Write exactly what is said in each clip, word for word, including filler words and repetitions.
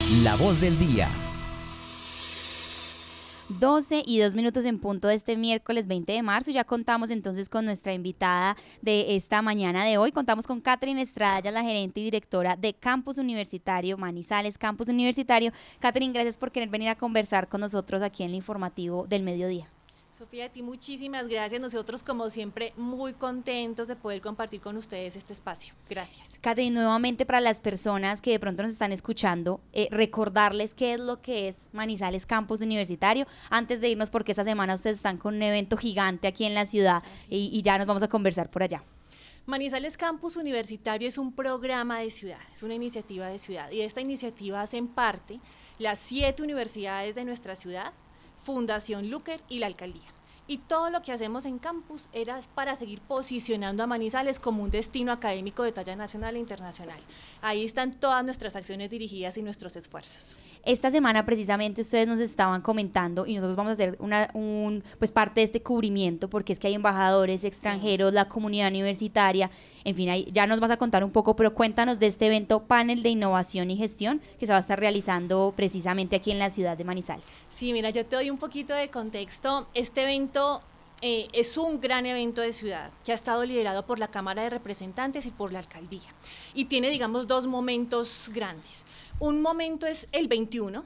La voz del día. doce y dos minutos en punto de este miércoles veinte de marzo. Ya contamos entonces con nuestra invitada de esta mañana de hoy. Contamos con Catherine Estrada, ella es la gerente y directora de Campus Universitario Manizales, Campus Universitario. Catherine, gracias por querer venir a conversar con nosotros aquí en el informativo del mediodía. Sofía, a ti muchísimas gracias. Nosotros, como siempre, muy contentos de poder compartir con ustedes este espacio. Gracias. Catherine, nuevamente para las personas que de pronto nos están escuchando, eh, recordarles qué es lo que es Manizales Campus Universitario, antes de irnos, porque esta semana ustedes están con un evento gigante aquí en la ciudad y, y ya nos vamos a conversar por allá. Manizales Campus Universitario es un programa de ciudad, es una iniciativa de ciudad, y de esta iniciativa hacen parte las siete universidades de nuestra ciudad, Fundación Luker y la Alcaldía. Y todo lo que hacemos en campus era para seguir posicionando a Manizales como un destino académico de talla nacional e internacional. Ahí están todas nuestras acciones dirigidas y nuestros esfuerzos. Esta semana precisamente ustedes nos estaban comentando y nosotros vamos a hacer una, un, pues parte de este cubrimiento, porque es que hay embajadores extranjeros, sí, la comunidad universitaria, en fin, ahí ya nos vas a contar un poco, pero cuéntanos de este evento Panel de Innovación y Gestión que se va a estar realizando precisamente aquí en la ciudad de Manizales. Sí, mira, yo te doy un poquito de contexto. Este evento Eh, es un gran evento de ciudad que ha estado liderado por la Cámara de Representantes y por la Alcaldía, y tiene, digamos, dos momentos grandes. Un momento es el veintiuno,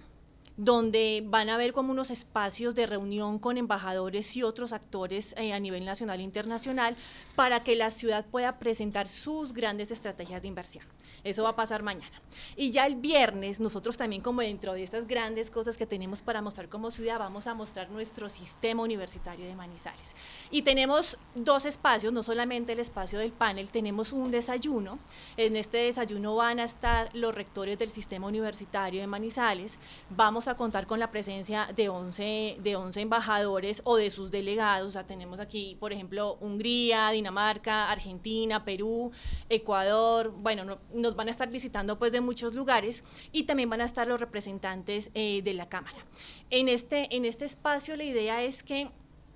donde van a haber como unos espacios de reunión con embajadores y otros actores eh, a nivel nacional e internacional, para que la ciudad pueda presentar sus grandes estrategias de inversión. Eso va a pasar mañana. Y ya el viernes, nosotros también, como dentro de estas grandes cosas que tenemos para mostrar como ciudad, vamos a mostrar nuestro sistema universitario de Manizales. Y tenemos dos espacios, no solamente el espacio del panel, tenemos un desayuno. En este desayuno van a estar los rectores del sistema universitario de Manizales. Vamos a contar con la presencia de once, de once embajadores o de sus delegados. O sea, tenemos aquí, por ejemplo, Hungría, Dinamarca, Argentina, Perú, Ecuador. Bueno, no, nos van a estar visitando pues de muchos lugares, y también van a estar los representantes eh, de la Cámara. En este, en este espacio la idea es que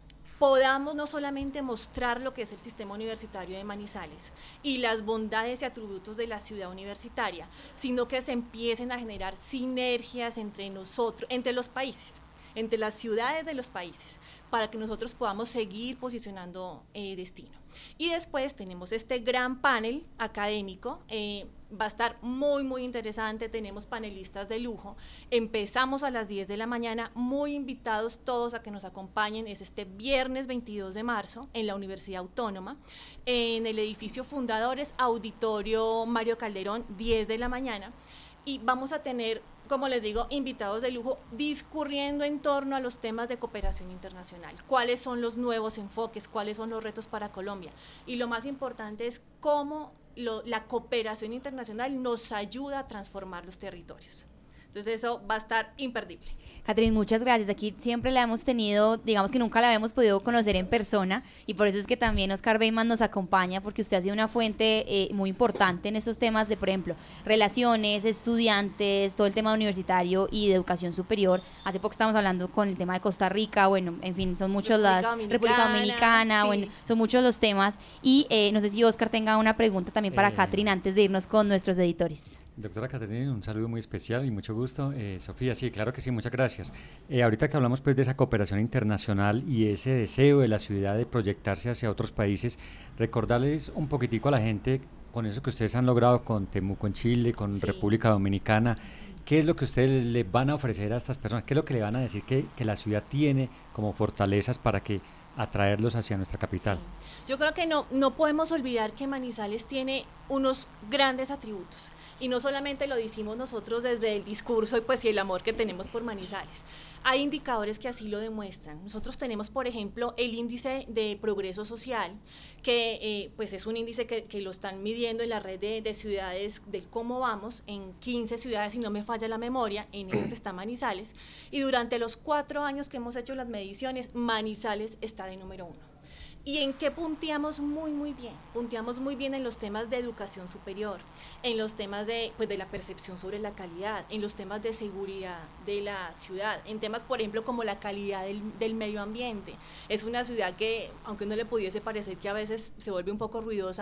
podamos no solamente mostrar lo que es el sistema universitario de Manizales y las bondades y atributos de la ciudad universitaria, sino que se empiecen a generar sinergias entre nosotros, entre los países, entre las ciudades de los países, para que nosotros podamos seguir posicionando eh, destino. Y después tenemos este gran panel académico, eh, va a estar muy muy interesante, tenemos panelistas de lujo. Empezamos a las diez de la mañana, muy invitados todos a que nos acompañen. Es este viernes veintidós de marzo en la Universidad Autónoma, en el edificio Fundadores, Auditorio Mario Calderón, diez de la mañana, y vamos a tener, como les digo, invitados de lujo discurriendo en torno a los temas de cooperación internacional. ¿Cuáles son los nuevos enfoques? ¿Cuáles son los retos para Colombia? Y lo más importante es cómo lo, la cooperación internacional nos ayuda a transformar los territorios. Entonces eso va a estar imperdible. Catherine, muchas gracias. Aquí siempre la hemos tenido, digamos que nunca la habíamos podido conocer en persona, y por eso es que también Oscar Beyman nos acompaña, porque usted ha sido una fuente eh, muy importante en estos temas de, por ejemplo, relaciones, estudiantes, todo el tema universitario y de educación superior. Hace poco estábamos hablando con el tema de Costa Rica, bueno, en fin, son muchos República las... Dominicana, República Dominicana, sí. Bueno, son muchos los temas, y eh, no sé si Oscar tenga una pregunta también para Eh, Catherine antes de irnos con nuestros editores. Doctora Catherine, un saludo muy especial y mucho gusto. Eh, Sofía, sí, claro que sí, muchas gracias. Eh, ahorita que hablamos pues de esa cooperación internacional y ese deseo de la ciudad de proyectarse hacia otros países, recordarles un poquitico a la gente con eso que ustedes han logrado con Temuco en Chile, con Sí. República Dominicana, ¿qué es lo que ustedes le van a ofrecer a estas personas? ¿Qué es lo que le van a decir que, que la ciudad tiene como fortalezas para que atraerlos hacia nuestra capital? Sí. Yo creo que no, no podemos olvidar que Manizales tiene unos grandes atributos. Y no solamente lo decimos nosotros desde el discurso y pues y el amor que tenemos por Manizales. Hay indicadores que así lo demuestran. Nosotros tenemos, por ejemplo, el índice de progreso social, que eh, pues es un índice que, que lo están midiendo en la red de, de ciudades del cómo vamos, en quince ciudades, si no me falla la memoria, en esas está Manizales. Y durante los cuatro años que hemos hecho las mediciones, Manizales está de número uno. ¿Y en qué punteamos muy, muy bien? Punteamos muy bien en los temas de educación superior, en los temas de, pues, de la percepción sobre la calidad, en los temas de seguridad de la ciudad, en temas, por ejemplo, como la calidad del, del medio ambiente. Es una ciudad que, aunque no le pudiese parecer que a veces se vuelve un poco ruidosa,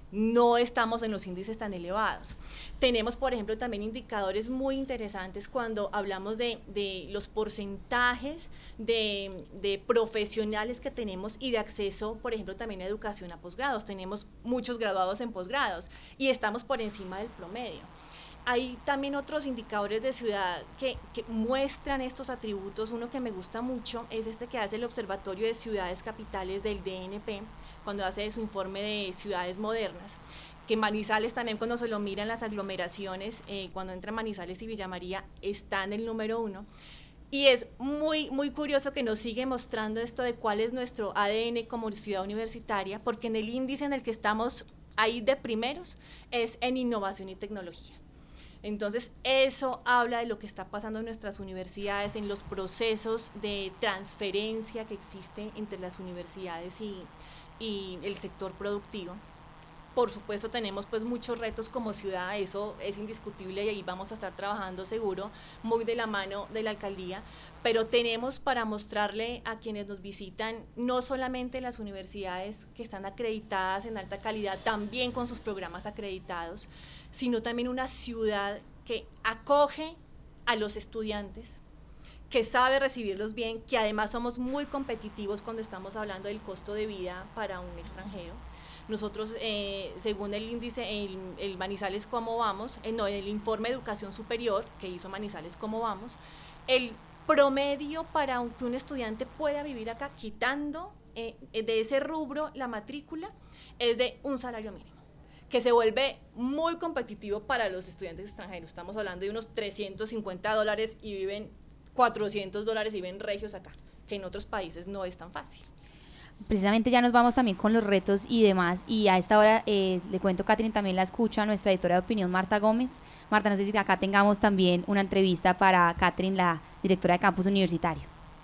no estamos en los índices tan elevados. Tenemos, por ejemplo, también indicadores muy interesantes cuando hablamos de, de los porcentajes de, de profesionales que tenemos y de acceso, por ejemplo, también a educación a posgrados. Tenemos muchos graduados en posgrados y estamos por encima del promedio. Hay también otros indicadores de ciudad que, que muestran estos atributos. Uno que me gusta mucho es este que hace el Observatorio de Ciudades Capitales del D N P, cuando hace su informe de ciudades modernas, que Manizales también cuando se lo miran las aglomeraciones, eh, cuando entra Manizales y Villa María, está en el número uno. Y es muy, muy curioso que nos sigue mostrando esto de cuál es nuestro A D N como ciudad universitaria, porque en el índice en el que estamos ahí de primeros es en innovación y tecnología. Entonces, eso habla de lo que está pasando en nuestras universidades, en los procesos de transferencia que existen entre las universidades y, y el sector productivo. Por supuesto, tenemos pues muchos retos como ciudad, eso es indiscutible y ahí vamos a estar trabajando seguro, muy de la mano de la alcaldía, pero tenemos para mostrarle a quienes nos visitan, no solamente las universidades que están acreditadas en alta calidad, también con sus programas acreditados, sino también una ciudad que acoge a los estudiantes, que sabe recibirlos bien, que además somos muy competitivos cuando estamos hablando del costo de vida para un extranjero. Nosotros, eh, según el índice, el, el Manizales Cómo Vamos, eh, no, en el informe de educación superior que hizo Manizales Cómo Vamos, el promedio para que un estudiante pueda vivir acá, quitando eh, de ese rubro la matrícula, es de un salario mínimo, que se vuelve muy competitivo para los estudiantes extranjeros. Estamos hablando de unos trescientos cincuenta dólares y viven cuatrocientos dólares y viven regios acá, que en otros países no es tan fácil. Precisamente ya nos vamos también con los retos y demás, y a esta hora eh, le cuento, Catherine, también la escucha nuestra editora de opinión, Marta Gómez. Marta, no sé si acá tengamos también una entrevista para Catherine, la directora de campus universitario.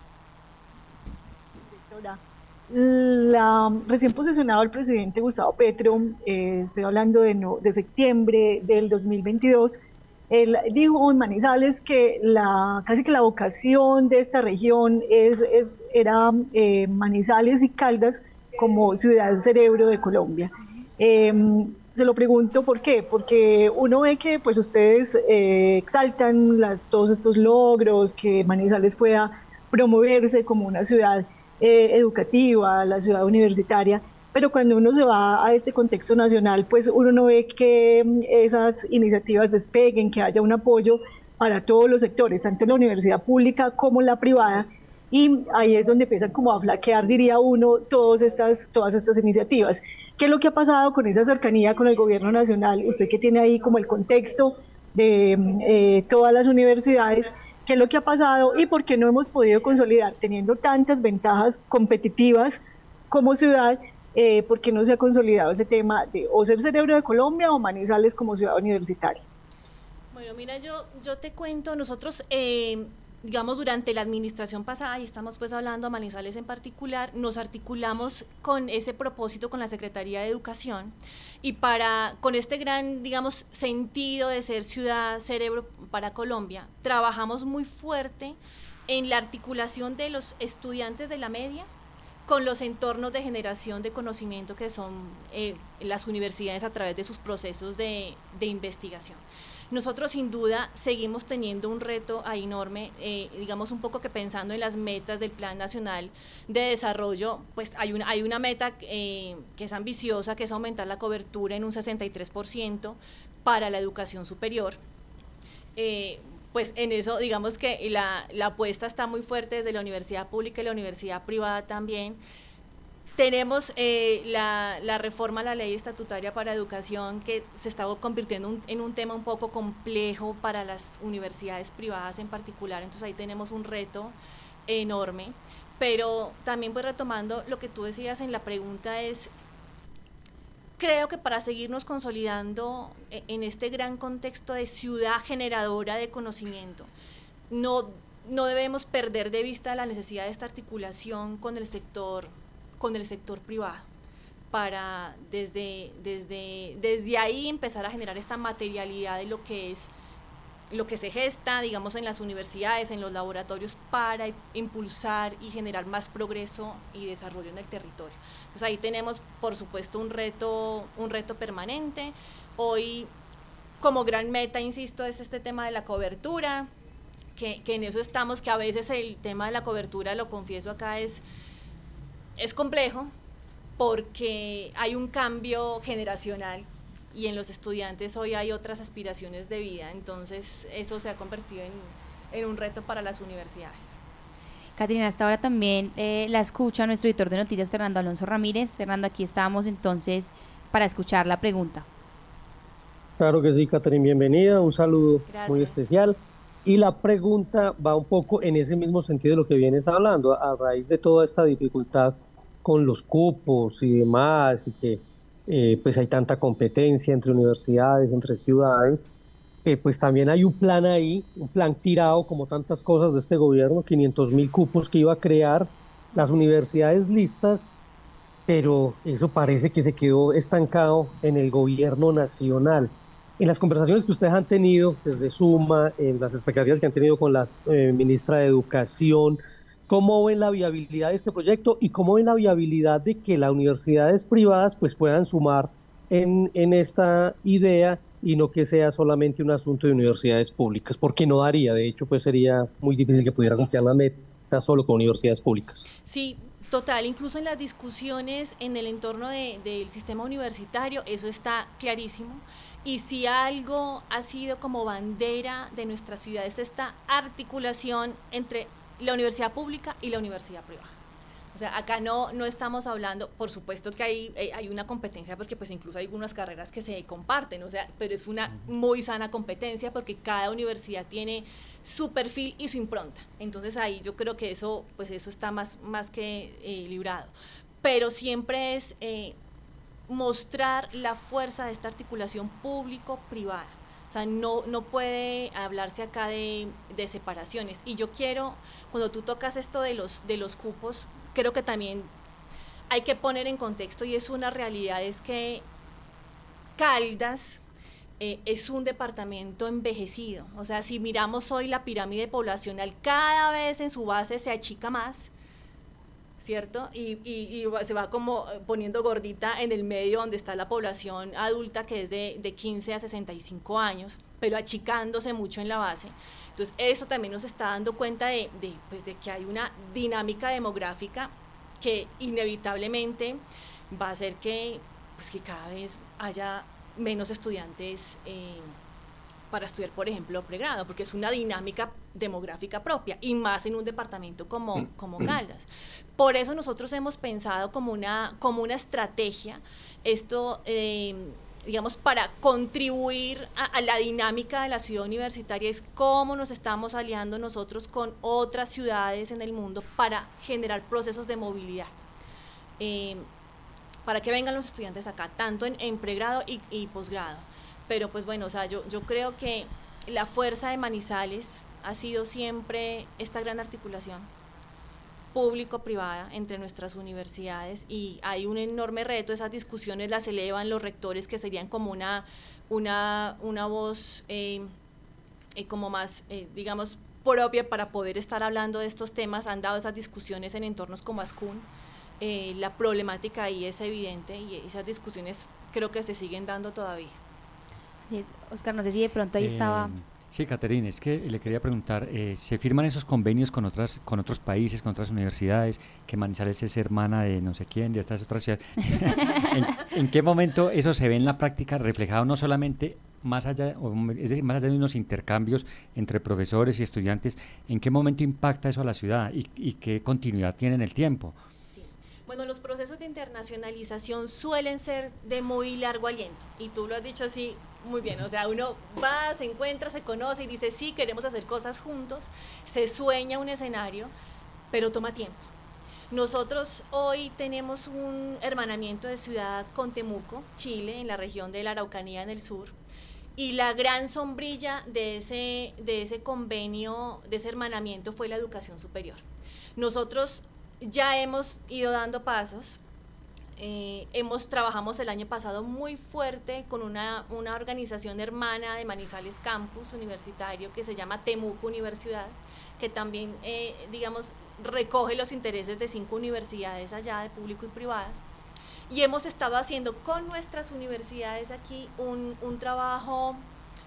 La, recién posesionado el presidente Gustavo Petro, eh, estoy hablando de, no, de septiembre del dos mil veintidós, él dijo en Manizales que la, casi que la vocación de esta región es, es, era eh, Manizales y Caldas como ciudad cerebro de Colombia. Eh, se lo pregunto por qué, porque uno ve que pues ustedes eh, exaltan las, todos estos logros, que Manizales pueda promoverse como una ciudad eh, educativa, la ciudad universitaria, pero cuando uno se va a este contexto nacional, pues uno no ve que esas iniciativas despeguen, que haya un apoyo para todos los sectores, tanto la universidad pública como la privada, y ahí es donde empiezan como a flaquear, diría uno, todas estas, todas estas iniciativas. ¿Qué es lo que ha pasado con esa cercanía con el gobierno nacional? Usted que tiene ahí como el contexto de eh, todas las universidades, ¿qué es lo que ha pasado y por qué no hemos podido consolidar, teniendo tantas ventajas competitivas como ciudad? Eh, ¿Por qué no se ha consolidado ese tema de o ser cerebro de Colombia o Manizales como ciudad universitaria? Bueno, mira, yo, yo te cuento, nosotros, eh, digamos, durante la administración pasada, y estamos pues hablando a Manizales en particular, nos articulamos con ese propósito con la Secretaría de Educación y para, con este gran, digamos, sentido de ser ciudad cerebro para Colombia, trabajamos muy fuerte en la articulación de los estudiantes de la media con los entornos de generación de conocimiento que son eh, las universidades a través de sus procesos de, de investigación. Nosotros sin duda seguimos teniendo un reto ahí enorme, eh, digamos un poco que pensando en las metas del Plan Nacional de Desarrollo, pues hay una, hay una meta eh, que es ambiciosa, que es aumentar la cobertura en un sesenta y tres por ciento para la educación superior. Eh, pues en eso digamos que la, la apuesta está muy fuerte desde la universidad pública y la universidad privada también. Tenemos eh, la, la reforma a la ley estatutaria para educación que se está convirtiendo un, en un tema un poco complejo para las universidades privadas en particular, entonces ahí tenemos un reto enorme, pero también pues retomando lo que tú decías en la pregunta es, creo que para seguirnos consolidando en este gran contexto de ciudad generadora de conocimiento, no, no debemos perder de vista la necesidad de esta articulación con el sector, con el sector privado, para desde, desde, desde ahí empezar a generar esta materialidad de lo que es lo que se gesta, digamos, en las universidades, en los laboratorios para impulsar y generar más progreso y desarrollo en el territorio. Entonces ahí tenemos, por supuesto, un reto, un reto permanente. Hoy, como gran meta, insisto, es este tema de la cobertura, que, que en eso estamos, que a veces el tema de la cobertura, lo confieso acá, es, es complejo, porque hay un cambio generacional y en los estudiantes hoy hay otras aspiraciones de vida, entonces eso se ha convertido en, en un reto para las universidades. Caterina, hasta ahora también eh, la escucha nuestro editor de noticias, Fernando Alonso Ramírez. Fernando, aquí estamos entonces para escuchar la pregunta. Claro que sí, Caterina, bienvenida, un saludo Gracias. Muy especial. Y la pregunta va un poco en ese mismo sentido de lo que vienes hablando, a raíz de toda esta dificultad con los cupos y demás, y que eh, pues hay tanta competencia entre universidades, entre ciudades, eh, pues también hay un plan ahí, un plan tirado como tantas cosas de este gobierno, quinientos mil cupos que iba a crear, las universidades listas, pero eso parece que se quedó estancado en el gobierno nacional. En las conversaciones que ustedes han tenido desde Suma, en las expectativas que han tenido con la eh, ministra de Educación, ¿cómo ven la viabilidad de este proyecto y cómo ven la viabilidad de que las universidades privadas pues, puedan sumar en, en esta idea y no que sea solamente un asunto de universidades públicas? Porque no daría, de hecho, pues sería muy difícil que pudiera cumplir la meta solo con universidades públicas. Sí, total, incluso en las discusiones en el entorno de, del sistema universitario, eso está clarísimo. Y si algo ha sido como bandera de nuestra ciudad es esta articulación entre la universidad pública y la universidad privada. O sea, acá no, no estamos hablando, por supuesto que hay, hay una competencia, porque pues incluso hay algunas carreras que se comparten, o sea, pero es una muy sana competencia porque cada universidad tiene su perfil y su impronta. Entonces ahí yo creo que eso, pues eso está más, más que eh, librado. Pero siempre es eh, mostrar la fuerza de esta articulación público-privada. O sea, no, no puede hablarse acá de, de separaciones. Y yo quiero, cuando tú tocas esto de los, de los cupos, creo que también hay que poner en contexto, y es una realidad, es que Caldas eh, es un departamento envejecido. O sea, si miramos hoy la pirámide poblacional, cada vez en su base se achica más, ¿cierto? Y, y, y se va como poniendo gordita en el medio donde está la población adulta, que es de, de quince a sesenta y cinco años, pero achicándose mucho en la base. Entonces, eso también nos está dando cuenta de, de, pues, de que hay una dinámica demográfica que inevitablemente va a hacer que, pues, que cada vez haya menos estudiantes eh, para estudiar, por ejemplo, pregrado, porque es una dinámica demográfica propia, y más en un departamento como, como Caldas. Por eso nosotros hemos pensado como una, como una estrategia, esto, eh, digamos, para contribuir a, a la dinámica de la ciudad universitaria, es cómo nos estamos aliando nosotros con otras ciudades en el mundo para generar procesos de movilidad, eh, para que vengan los estudiantes acá, tanto en, en pregrado y, y posgrado. Pero pues bueno, o sea, yo, yo creo que la fuerza de Manizales ha sido siempre esta gran articulación público-privada entre nuestras universidades, y hay un enorme reto. Esas discusiones las elevan los rectores, que serían como una, una, una voz eh, eh, como más, eh, digamos, propia para poder estar hablando de estos temas. Han dado esas discusiones en entornos como Ascún. Eh, la problemática ahí es evidente, y esas discusiones creo que se siguen dando todavía. Sí, Oscar, no sé si de pronto ahí eh, estaba... Sí, Caterina, es que le quería preguntar, eh, ¿se firman esos convenios con otras con otros países, con otras universidades, que Manizales es hermana de no sé quién, de estas otras ciudades? ¿En, ¿En qué momento eso se ve en la práctica reflejado, no solamente más allá, es decir, más allá de unos intercambios entre profesores y estudiantes, ¿en qué momento impacta eso a la ciudad y, y qué continuidad tiene en el tiempo? Bueno, los procesos de internacionalización suelen ser de muy largo aliento, y tú lo has dicho así muy bien. O sea, uno va, se encuentra, se conoce y dice, sí, queremos hacer cosas juntos, se sueña un escenario, pero toma tiempo. Nosotros hoy tenemos un hermanamiento de ciudad con Temuco, Chile, en la región de la Araucanía, en el sur, y la gran sombrilla de ese, de ese convenio, de ese hermanamiento, fue la educación superior. Nosotros ya hemos ido dando pasos. Eh, hemos trabajamos el año pasado muy fuerte con una, una organización hermana de Manizales Campus Universitario que se llama Temuco Universidad, que también, eh, digamos, recoge los intereses de cinco universidades allá, de público y privadas. Y hemos estado haciendo con nuestras universidades aquí un, un trabajo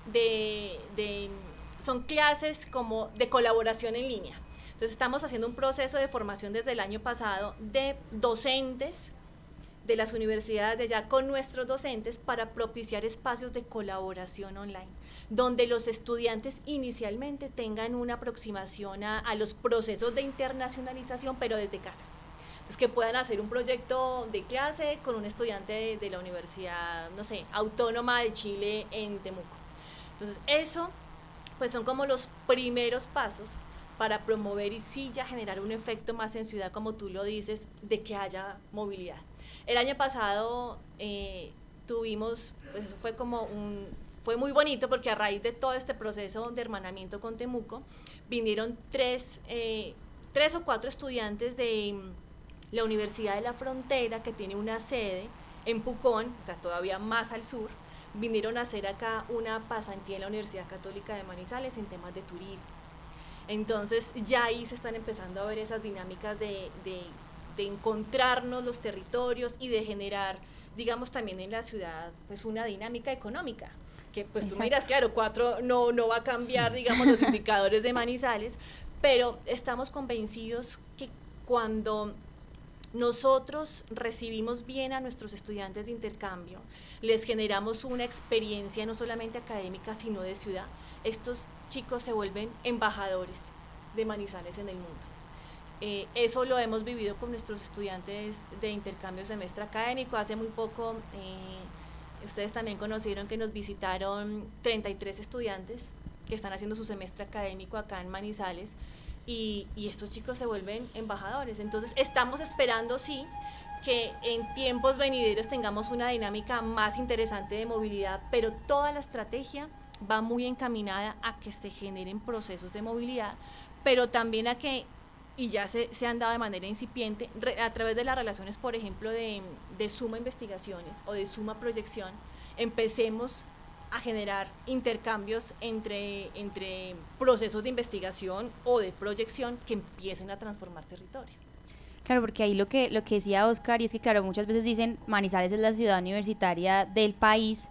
de, de, son clases como de colaboración en línea. Entonces estamos haciendo un proceso de formación desde el año pasado de docentes de las universidades de allá con nuestros docentes para propiciar espacios de colaboración online, donde los estudiantes inicialmente tengan una aproximación a, a los procesos de internacionalización, pero desde casa. Entonces, que puedan hacer un proyecto de clase con un estudiante de, de la Universidad, no sé, Autónoma de Chile en Temuco. Entonces, eso, pues son como los primeros pasos para promover y sí ya generar un efecto más en ciudad, como tú lo dices, de que haya movilidad. El año pasado eh, tuvimos, pues eso fue como un, fue muy bonito porque a raíz de todo este proceso de hermanamiento con Temuco, vinieron tres, eh, tres o cuatro estudiantes de la Universidad de la Frontera, que tiene una sede en Pucón, o sea, todavía más al sur, vinieron a hacer acá una pasantía en la Universidad Católica de Manizales en temas de turismo. Entonces ya ahí se están empezando a ver esas dinámicas de, de de encontrarnos los territorios y de generar, digamos, también en la ciudad, pues una dinámica económica, que pues Exacto. Tú miras, claro, cuatro no, no va a cambiar, digamos, los indicadores de Manizales, pero estamos convencidos que cuando nosotros recibimos bien a nuestros estudiantes de intercambio, les generamos una experiencia no solamente académica, sino de ciudad, estos chicos se vuelven embajadores de Manizales en el mundo. Eh, eso lo hemos vivido con nuestros estudiantes de intercambio semestre académico. Hace muy poco, eh, ustedes también conocieron que nos visitaron treinta y tres estudiantes que están haciendo su semestre académico acá en Manizales y, y estos chicos se vuelven embajadores. Entonces estamos esperando, sí, que en tiempos venideros tengamos una dinámica más interesante de movilidad, pero toda la estrategia va muy encaminada a que se generen procesos de movilidad, pero también a que y ya se, se han dado de manera incipiente, re, a través de las relaciones, por ejemplo, de, de suma investigaciones o de suma proyección, empecemos a generar intercambios entre, entre procesos de investigación o de proyección que empiecen a transformar territorio. Claro, porque ahí lo que, lo que decía Oscar, y es que claro, muchas veces dicen Manizales es la ciudad universitaria del país,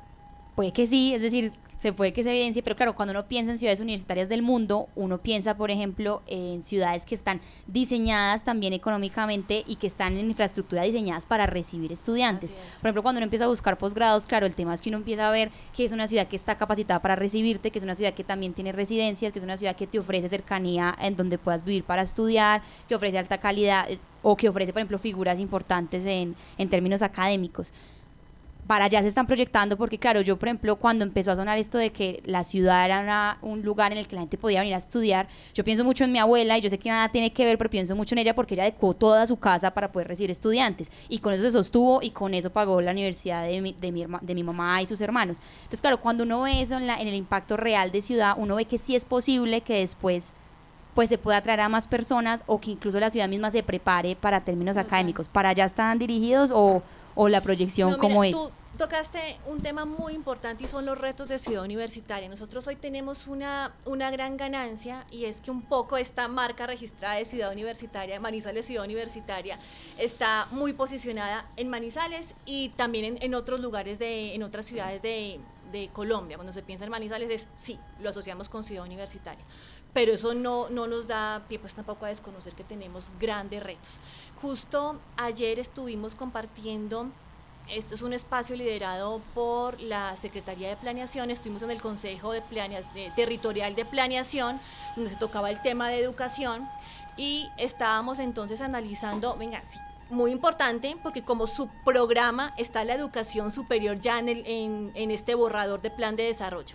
puede que sí, es decir, se puede que se evidencie, pero claro, cuando uno piensa en ciudades universitarias del mundo, uno piensa, por ejemplo, en ciudades que están diseñadas también económicamente y que están en infraestructura diseñadas para recibir estudiantes. Por ejemplo, cuando uno empieza a buscar posgrados, claro, el tema es que uno empieza a ver que es una ciudad que está capacitada para recibirte, que es una ciudad que también tiene residencias, que es una ciudad que te ofrece cercanía en donde puedas vivir para estudiar, que ofrece alta calidad o que ofrece, por ejemplo, figuras importantes en, en términos académicos. Para allá se están proyectando, porque claro, yo por ejemplo cuando empezó a sonar esto de que la ciudad era una, un lugar en el que la gente podía venir a estudiar, yo pienso mucho en mi abuela y yo sé que nada tiene que ver, pero pienso mucho en ella porque ella adecuó toda su casa para poder recibir estudiantes y con eso se sostuvo y con eso pagó la universidad de mi, de mi, de mi mamá y sus hermanos. Entonces claro, cuando uno ve eso en, la, en el impacto real de ciudad, uno ve que sí es posible que después pues se pueda atraer a más personas o que incluso la ciudad misma se prepare para términos okay. académicos. ¿Para allá están dirigidos o, o la proyección no, cómo es? Tú tocaste un tema muy importante y son los retos de ciudad universitaria. Nosotros hoy tenemos una, una gran ganancia y es que un poco esta marca registrada de ciudad universitaria, Manizales Ciudad Universitaria, está muy posicionada en Manizales y también en, en otros lugares, de, en otras ciudades de, de Colombia. Cuando se piensa en Manizales es, sí, lo asociamos con ciudad universitaria. Pero eso no, no nos da pie pues tampoco a desconocer que tenemos grandes retos. Justo ayer estuvimos compartiendo. Esto es un espacio liderado por la Secretaría de Planeación, estuvimos en el Consejo de Planeación, de, Territorial de Planeación, donde se tocaba el tema de educación y estábamos entonces analizando, venga, sí, muy importante, porque como subprograma está la educación superior ya en, el, en, en este borrador de plan de desarrollo,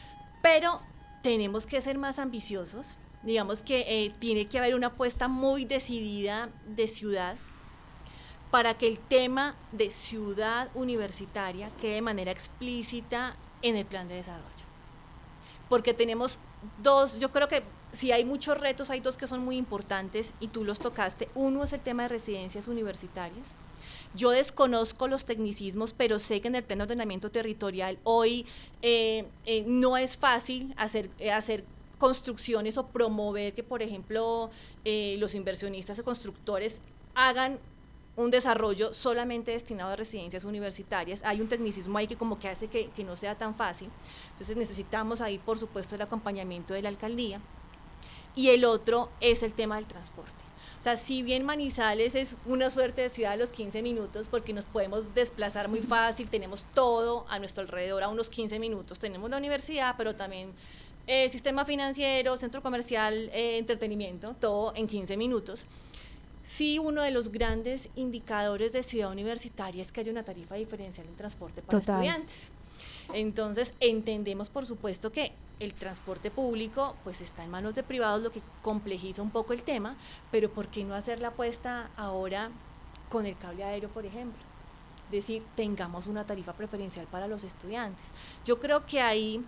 pero tenemos que ser más ambiciosos, digamos que eh, tiene que haber una apuesta muy decidida de ciudad, para que el tema de ciudad universitaria quede de manera explícita en el plan de desarrollo. Porque tenemos dos, yo creo que si hay muchos retos, hay dos que son muy importantes y tú los tocaste. Uno es el tema de residencias universitarias, Yo desconozco los tecnicismos, pero sé que en el plan de ordenamiento territorial hoy eh, eh, no es fácil hacer, eh, hacer construcciones o promover que, por ejemplo, eh, los inversionistas o constructores hagan un desarrollo solamente destinado a residencias universitarias. Hay un tecnicismo ahí que como que hace que, que no sea tan fácil. Entonces necesitamos ahí, por supuesto, el acompañamiento de la alcaldía. Y el otro es el tema del transporte. O sea, si bien Manizales es una suerte de ciudad a los quince minutos, porque nos podemos desplazar muy fácil, tenemos todo a nuestro alrededor a unos quince minutos. Tenemos la universidad, pero también eh, sistema financiero, centro comercial, eh, entretenimiento, todo en quince minutos. Sí, uno de los grandes indicadores de ciudad universitaria es que haya una tarifa diferencial en transporte para Total. estudiantes. Entonces, entendemos, por supuesto, que el transporte público pues está en manos de privados, lo que complejiza un poco el tema, pero ¿por qué no hacer la apuesta ahora con el cable aéreo, por ejemplo? Es decir, tengamos una tarifa preferencial para los estudiantes. Yo creo que ahí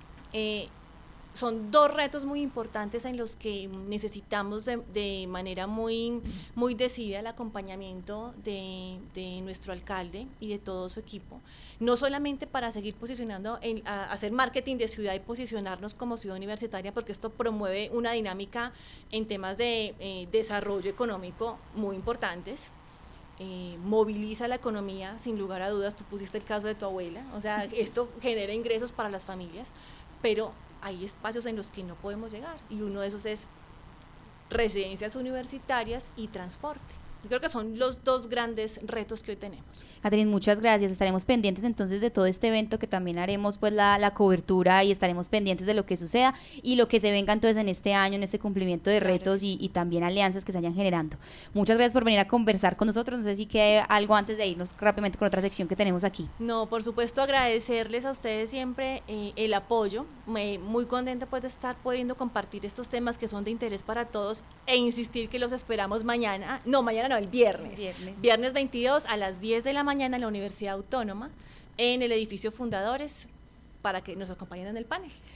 eh, son dos retos muy importantes en los que necesitamos de, de manera muy, muy decidida el acompañamiento de, de nuestro alcalde y de todo su equipo, no solamente para seguir posicionando, en, a, hacer marketing de ciudad y posicionarnos como ciudad universitaria, porque esto promueve una dinámica en temas de eh, desarrollo económico muy importantes, eh, moviliza la economía, sin lugar a dudas. Tú pusiste el caso de tu abuela, o sea, esto genera ingresos para las familias, pero hay espacios en los que no podemos llegar, y uno de esos es residencias universitarias y transporte. Yo creo que son los dos grandes retos que hoy tenemos. Catherine, muchas gracias. Estaremos pendientes entonces de todo este evento, que también haremos pues la, la cobertura, y estaremos pendientes de lo que suceda y lo que se venga entonces en este año, en este cumplimiento de Claro retos que sí. y, y también alianzas que se vayan generando. Muchas gracias por venir a conversar con nosotros. No sé si quede algo antes de irnos rápidamente con otra sección que tenemos aquí. No, por supuesto, agradecerles a ustedes siempre eh, el apoyo. Me, muy contenta pues de estar pudiendo compartir estos temas que son de interés para todos, e insistir que los esperamos mañana, no, mañana no, el viernes. Viernes. Viernes veintidós a las diez de la mañana en la Universidad Autónoma, en el edificio Fundadores, para que nos acompañen en el panel.